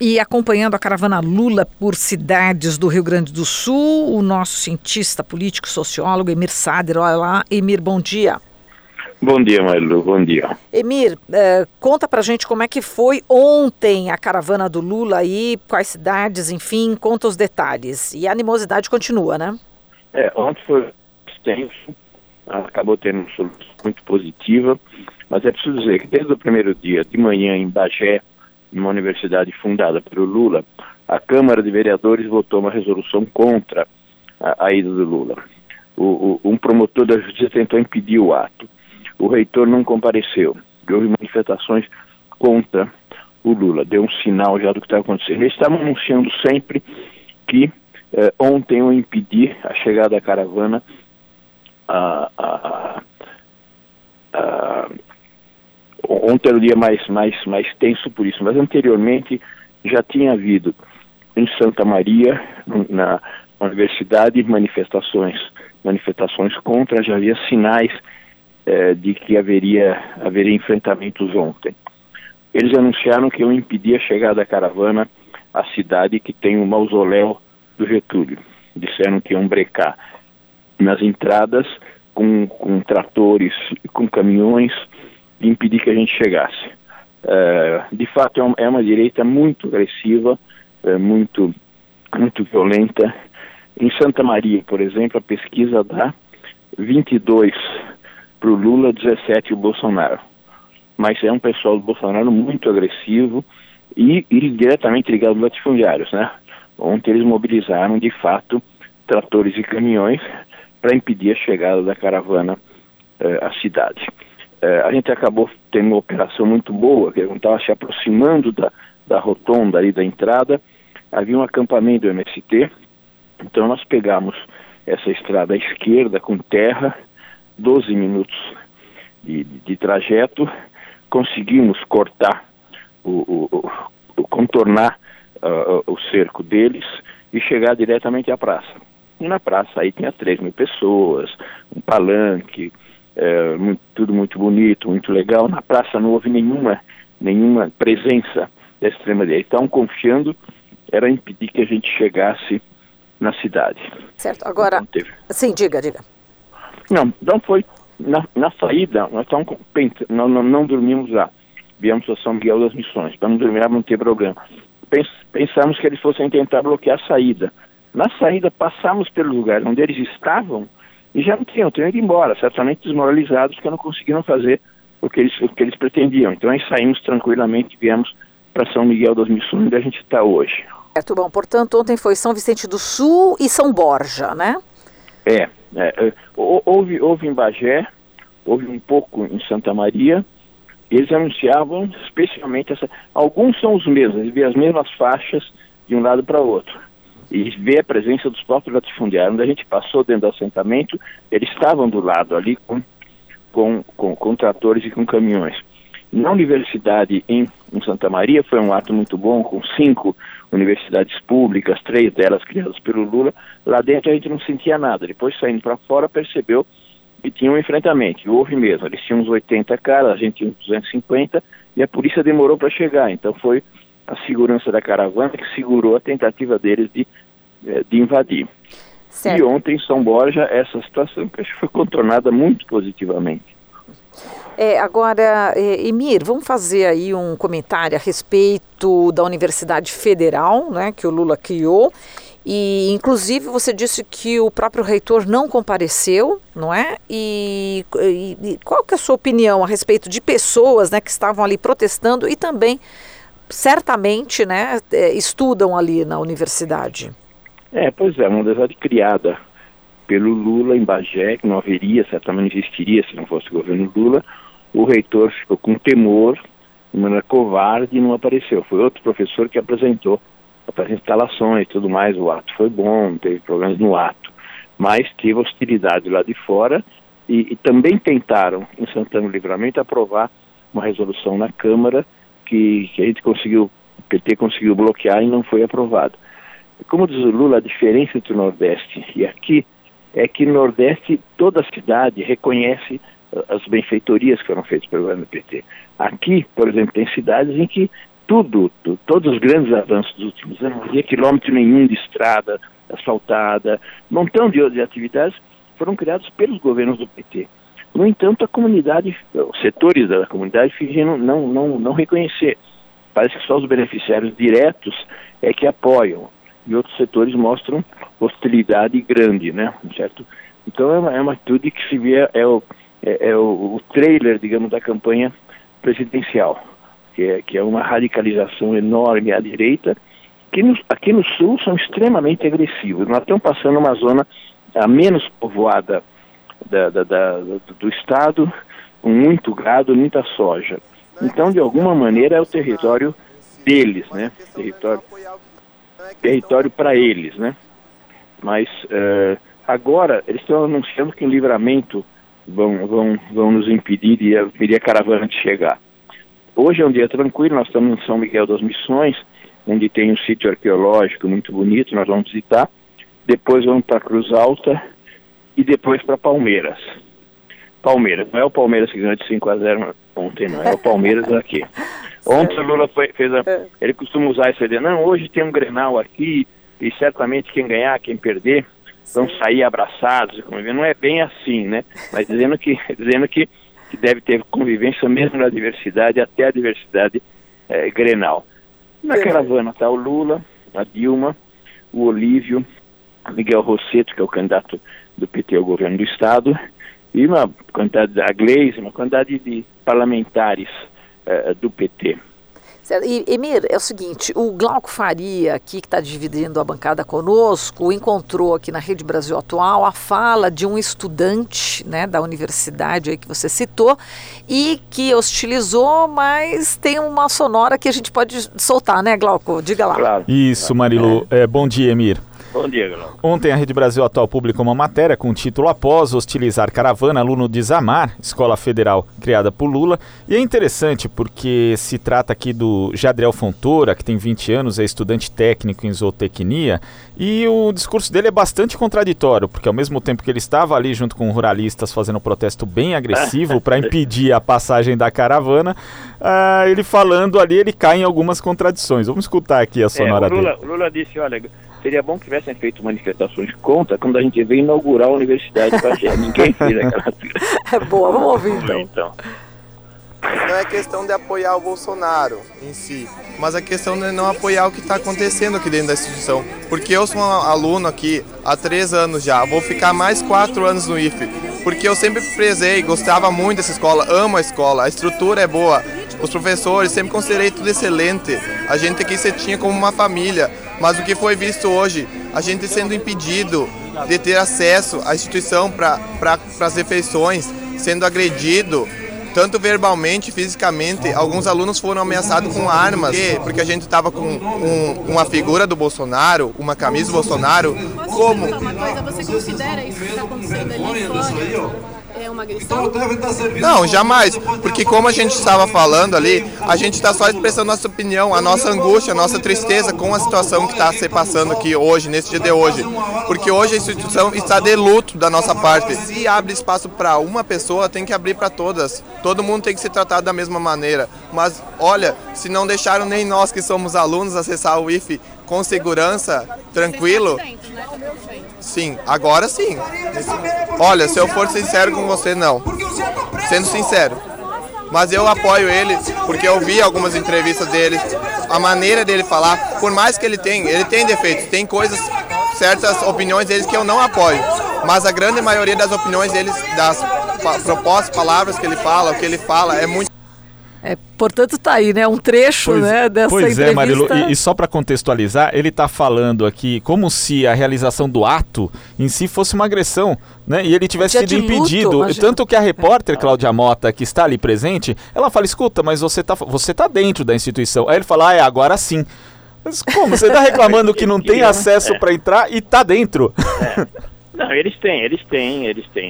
E acompanhando a caravana Lula por cidades do Rio Grande do Sul, o nosso cientista político, sociólogo, Emir Sader. Olha lá, Emir, bom dia. Bom dia, Marilu, bom dia. Emir, conta pra gente como é que foi ontem a caravana do Lula aí, quais cidades, enfim, conta os detalhes. E a animosidade continua, né? Ontem foi extenso, acabou tendo uma solução muito positiva, mas é preciso dizer que desde o primeiro dia de manhã em Bagé, numa universidade fundada pelo Lula, a Câmara de Vereadores votou uma resolução contra a ida do Lula. Um promotor da justiça tentou impedir o ato. O reitor não compareceu. Houve manifestações contra o Lula. Deu um sinal já do que estava acontecendo. Eles estavam anunciando sempre que ontem iam impedir a chegada da caravana ontem era o dia mais tenso por isso, mas anteriormente já tinha havido em Santa Maria, na universidade, manifestações contra, já havia sinais de que haveria enfrentamentos ontem. Eles anunciaram que iam impedir a chegada da caravana à cidade que tem o mausoléu do Getúlio. Disseram que iam brecar nas entradas com tratores, com caminhões, e impedir que a gente chegasse. De fato, é uma direita muito agressiva, muito violenta. Em Santa Maria, por exemplo, a pesquisa dá 22 para o Lula, 17 o Bolsonaro. Mas é um pessoal do Bolsonaro muito agressivo e diretamente ligado aos latifundiários, né? Ontem eles mobilizaram, de fato, tratores e caminhões para impedir a chegada da caravana à cidade. A gente acabou tendo uma operação muito boa, que estava se aproximando da rotonda ali da entrada, havia um acampamento do MST, então nós pegamos essa estrada à esquerda com terra, 12 minutos de trajeto, conseguimos cortar, contornar o cerco deles e chegar diretamente à praça. E na praça aí tinha 3.000 pessoas, um palanque, tudo muito bonito, muito legal. Na praça não houve nenhuma presença da extrema-direita. Estavam confiando, era impedir que a gente chegasse na cidade. Certo, agora... Então, sim, diga. Não foi... Na saída, nós não dormimos lá. Viemos a São Miguel das Missões, para não dormir, não ter problema. Pensamos que eles fossem tentar bloquear a saída. Na saída, passamos pelo lugar onde eles estavam e já não tinham ido embora, certamente desmoralizados, que não conseguiram fazer o que eles pretendiam. Então, aí saímos tranquilamente, viemos para São Miguel das Missões, onde a gente está hoje. Certo, bom, portanto, ontem foi São Vicente do Sul e São Borja, né? Houve em Bagé, houve um pouco em Santa Maria. Eles anunciavam especialmente alguns são os mesmos, eles vê as mesmas faixas de um lado para o outro. E vê a presença dos próprios latifundiários. Onde a gente passou dentro do assentamento, eles estavam do lado ali com tratores e com caminhões. Na universidade em Santa Maria foi um ato muito bom, com 5 universidades públicas, 3 delas criadas pelo Lula. Lá dentro a gente não sentia nada. Depois, saindo para fora, percebeu que tinha um enfrentamento. E houve mesmo. Eles tinham uns 80 caras, a gente tinha uns 250, e a polícia demorou para chegar. Então foi a segurança da caravana que segurou a tentativa deles de invadir. Certo. E ontem em São Borja, essa situação que acho que foi contornada muito positivamente. Agora, Emir, vamos fazer aí um comentário a respeito da Universidade Federal, né, que o Lula criou, e inclusive você disse que o próprio reitor não compareceu, não é? E qual que é a sua opinião a respeito de pessoas, né, que estavam ali protestando e também, certamente, né, estudam ali na universidade? Pois é, uma universidade criada pelo Lula em Bagé, que não haveria, certamente não existiria se não fosse o governo Lula. O reitor ficou com temor, de maneira covarde, e não apareceu. Foi outro professor que apresentou as instalações e tudo mais. O ato foi bom, não teve problemas no ato, mas teve hostilidade lá de fora e também tentaram, em Santana do Livramento, aprovar uma resolução na Câmara que a gente conseguiu, o PT conseguiu bloquear e não foi aprovado. Como diz o Lula, a diferença entre o Nordeste e aqui é que no Nordeste toda a cidade reconhece as benfeitorias que foram feitas pelo governo PT. Aqui, por exemplo, tem cidades em que todos os grandes avanços dos últimos anos, não havia quilômetro nenhum de estrada asfaltada, um montão de outras atividades foram criados pelos governos do PT. No entanto, a comunidade, os setores da comunidade fingiram não reconhecer. Parece que só os beneficiários diretos é que apoiam, e outros setores mostram hostilidade grande, né? Certo? Então é uma atitude que se vê, o trailer, digamos, da campanha presidencial, que é uma radicalização enorme à direita, que aqui no Sul são extremamente agressivos. Nós estamos passando uma zona a menos povoada do estado, com muito gado, muita soja. Então, de alguma maneira, é o território deles, né? Território para eles, né? Mas agora eles estão anunciando que em Livramento vão nos impedir de a caravana de chegar. Hoje é um dia tranquilo, nós estamos em São Miguel das Missões, onde tem um sítio arqueológico muito bonito, nós vamos visitar. Depois vamos para Cruz Alta e depois para Palmeiras. Palmeiras, não é o Palmeiras que ganhou de 5-0 ontem, não, é o Palmeiras aqui. Ontem o Lula ele costuma usar essa ideia, não, hoje tem um Grenal aqui e certamente quem ganhar, quem perder, vão sair abraçados, não é bem assim, né? Mas dizendo que deve ter convivência mesmo na diversidade, até a diversidade Grenal. Na caravana está o Lula, a Dilma, o Olívio, Miguel Rosseto, que é o candidato do PT ao governo do Estado, e uma quantidade da Gleisi, uma quantidade de parlamentares do PT. Certo. E, Emir, é o seguinte, o Glauco Faria, aqui que está dividindo a bancada conosco, encontrou aqui na Rede Brasil Atual a fala de um estudante, né, da universidade aí que você citou, e que hostilizou, mas tem uma sonora que a gente pode soltar, né, Glauco? Diga lá. Claro. Isso, Marilu. Bom dia, Emir. Bom dia, Glauco. Ontem a Rede Brasil Atual publicou uma matéria com o título "Após hostilizar caravana, aluno de Zamar, escola federal criada por Lula". E é interessante porque se trata aqui do Jadriel Fontoura, que tem 20 anos, é estudante técnico em zootecnia, e o discurso dele é bastante contraditório, porque ao mesmo tempo que ele estava ali junto com ruralistas fazendo um protesto bem agressivo para impedir a passagem da caravana, ele falando ali, ele cai em algumas contradições. Vamos escutar aqui a sonora dele. O Lula disse, olha, seria bom que tivessem feito manifestações contra quando a gente veio inaugurar a Universidade de Bagé. Ninguém fez aquela coisa. É boa, vamos ouvir então. Não é questão de apoiar o Bolsonaro em si, mas a questão de não apoiar o que está acontecendo aqui dentro da instituição. Porque eu sou um aluno aqui há 3 anos já, vou ficar mais 4 anos no IFE, porque eu sempre prezei, gostava muito dessa escola, amo a escola, a estrutura é boa, os professores, sempre considerei tudo excelente, a gente aqui se tinha como uma família, mas o que foi visto hoje, a gente sendo impedido de ter acesso à instituição para as refeições, sendo agredido, tanto verbalmente, fisicamente, alguns alunos foram ameaçados com armas, porque a gente estava com uma figura do Bolsonaro, uma camisa do Bolsonaro. Como? Uma coisa, você considera isso que está acontecendo ali fora? É uma agressão? Não, jamais, porque como a gente estava falando ali, a gente está só expressando nossa opinião, a nossa angústia, a nossa tristeza com a situação que está se passando aqui hoje, nesse dia de hoje, porque hoje a instituição está de luto da nossa parte. Se abre espaço para uma pessoa, tem que abrir para todas, todo mundo tem que ser tratado da mesma maneira, mas olha, se não deixaram nem nós que somos alunos acessar o IFE com segurança, tranquilo. Sim, agora sim. Olha, se eu for sincero com você, não. Sendo sincero. Mas eu apoio ele, porque eu vi algumas entrevistas dele, a maneira dele falar, por mais que ele tem defeitos, tem coisas, certas opiniões deles que eu não apoio. Mas a grande maioria das opiniões deles, das propostas, palavras que ele fala, o que ele fala, é muito... Portanto, tá aí, né? Um trecho, né, dessa entrevista. Pois é, Marilu, e só para contextualizar, ele está falando aqui como se a realização do ato em si fosse uma agressão, né? E ele tivesse sido impedido. Luto, tanto que a repórter Cláudia Mota, que está ali presente, ela fala, escuta, mas você tá dentro da instituição. Aí ele fala, agora sim. Mas como? Você está reclamando que não tem acesso para entrar e tá dentro? Não, eles têm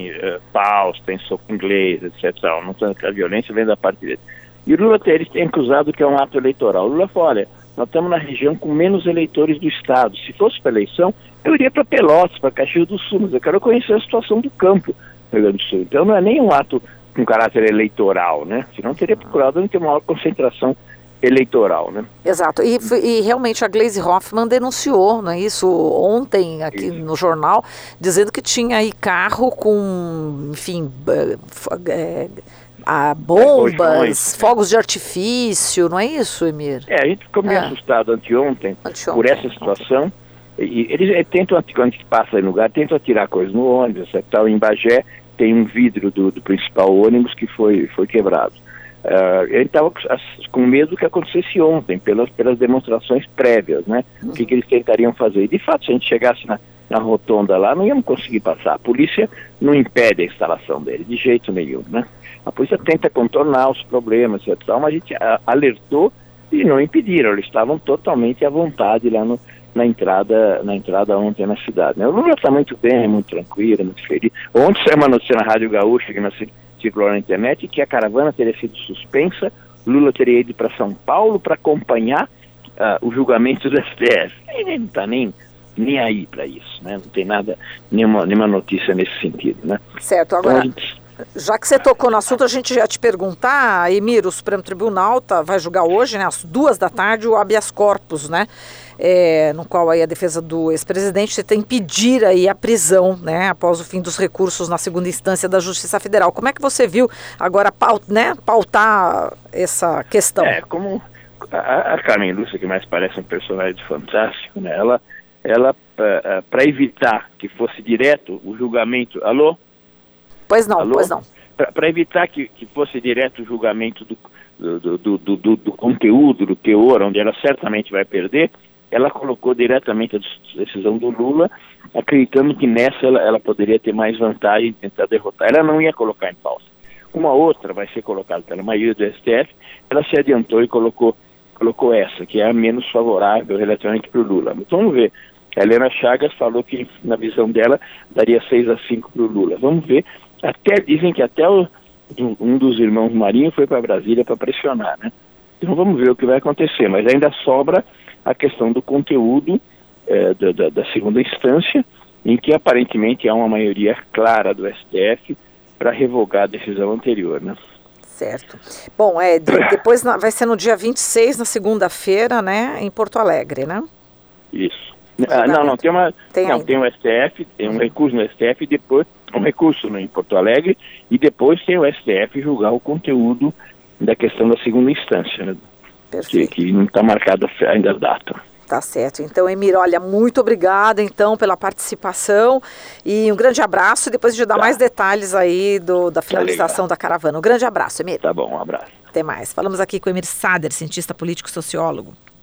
paus, tem soco inglês, etc. Não tanto que a violência vem da parte deles. E o Lula eles têm acusado que é um ato eleitoral. O Lula fala, olha, nós estamos na região com menos eleitores do Estado. Se fosse para eleição, eu iria para Pelotas, para Caxias do Sul, mas eu quero conhecer a situação do campo do Rio Grande do Sul. Então não é nem um ato com caráter eleitoral, né? Senão teria procurado onde tem maior concentração eleitoral, né? Exato, e realmente a Gleisi Hoffmann denunciou, não é isso, ontem aqui no jornal, dizendo que tinha aí carro com, enfim, bombas, fogos de artifício, não é isso, Emir? A gente ficou meio assustado anteontem por essa situação, e eles tentam, quando a gente passa aí no lugar, tentam atirar coisas no ônibus, tal. Em Bagé tem um vidro do principal ônibus que foi quebrado. Ele estava com medo do que acontecesse ontem, pelas demonstrações prévias, né? O que eles tentariam fazer. E, de fato, se a gente chegasse na rotonda lá, não íamos conseguir passar. A polícia não impede a instalação dele, de jeito nenhum, né? A polícia tenta contornar os problemas, mas a gente alertou e não impediram. Eles estavam totalmente à vontade lá na entrada ontem na cidade, né? O Lula está muito bem, muito tranquilo, muito feliz. Ontem saiu uma notícia na Rádio Gaúcha, que circulou na internet, que a caravana teria sido suspensa, Lula teria ido para São Paulo para acompanhar o julgamento do STF. Ele não está nem aí para isso, né? Não tem nenhuma notícia nesse sentido, né? Certo, agora, já que você tocou no assunto, a gente já te perguntar, Emir, o Supremo Tribunal vai julgar hoje, né, às 14h, o habeas corpus, né? No qual aí a defesa do ex-presidente tenta impedir aí a prisão, né, após o fim dos recursos na segunda instância da Justiça Federal. Como é que você viu agora pautar essa questão? Como a Carmen Lúcia, que mais parece um personagem fantástico, né, ela para evitar que fosse direto o julgamento... Alô? Pois não. Para evitar que fosse direto o julgamento do conteúdo, do teor, onde ela certamente vai perder, ela colocou diretamente a decisão do Lula, acreditando que nessa ela poderia ter mais vantagem em tentar derrotar. Ela não ia colocar em pauta. Uma outra vai ser colocada pela maioria do STF, ela se adiantou e colocou essa, que é a menos favorável relativamente para o Lula. Mas vamos ver. A Helena Chagas falou que, na visão dela, daria 6-5 para o Lula. Vamos ver. Dizem que até um dos irmãos Marinho foi para Brasília para pressionar, né? Então vamos ver o que vai acontecer. Mas ainda sobra a questão do conteúdo da segunda instância, em que aparentemente há uma maioria clara do STF para revogar a decisão anterior, né? Certo. Bom, depois vai ser no dia 26, na segunda-feira, né, em Porto Alegre, né? Isso. Tem o STF, tem um recurso no STF e depois um recurso em Porto Alegre e depois tem o STF julgar o conteúdo da questão da segunda instância, né? Que não está marcada ainda a data. Tá certo. Então, Emir, olha, muito obrigada, então, pela participação e um grande abraço. E depois de dar mais detalhes aí da finalização da caravana. Um grande abraço, Emir. Tá bom, um abraço. Até mais. Falamos aqui com o Emir Sader, cientista político e sociólogo.